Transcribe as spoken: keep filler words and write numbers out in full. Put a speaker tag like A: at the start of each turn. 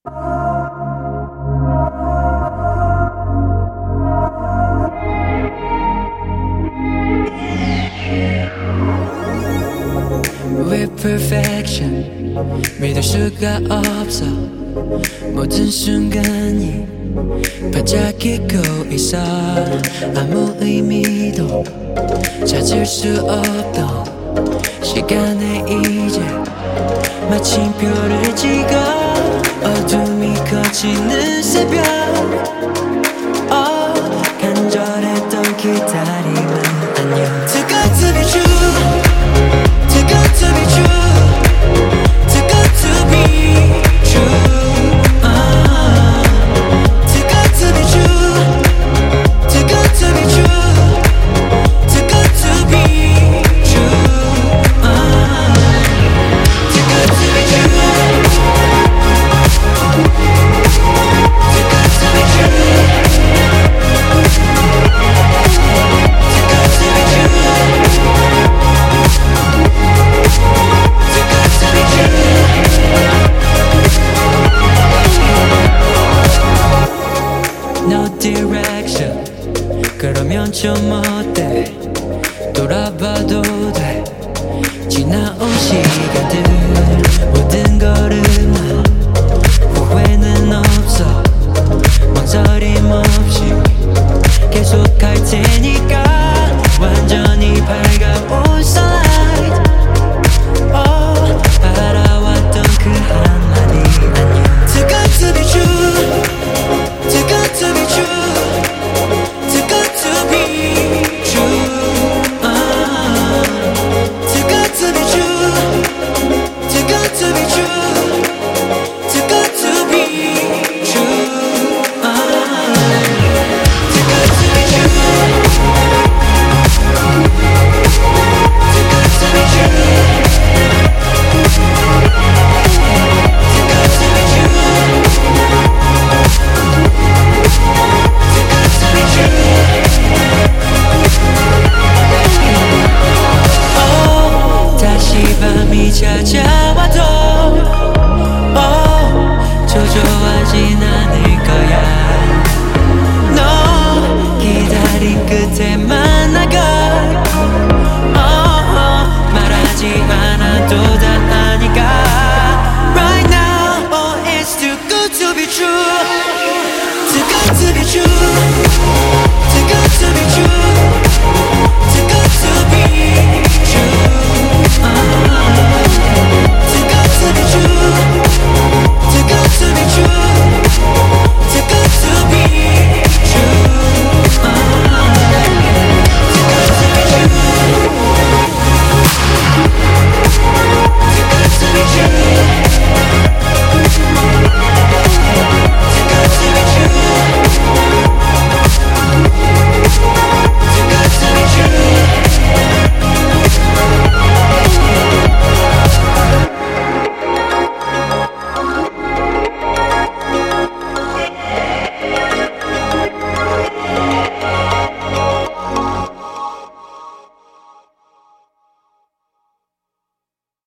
A: With perfection 믿을 수가 없어. 모든 순간이 반짝이고 있어. 아무 의미도 찾을 수 없던 시간에 이제 마침표를 찍어. 어둠이 커지는 새벽, oh, 간절했던 기다림은 안녕. Too good to be true, too good to be true, too good to be true, uh. Too good to be true, too good to be true, too good to be true, uh. Too good to be true, too good to be true, too good to be No direction. 그러면 좀 어때? 돌아봐도 돼. 지나온 시간들 모든 걸음만 후회는 없어. 망설임 없이 계속할 테니까. 완전히 밝아온 sunlight, oh, 바라왔던 그 한마디 안녕. Too good to be true, too good to be true, too good to be true, uh. Too good to be true, too good to be true, too good to be true, uh. Too good to be true, too good to be true, too good to be true, too good to be true. Oh, 다시 밤이 찾아와도 oh, 초조하진 않을 거야. 너 기다린 끝에 만나걸, oh, 말하지 않아도 다 아니까. Right now, oh, it's too good to be true, too good to be true,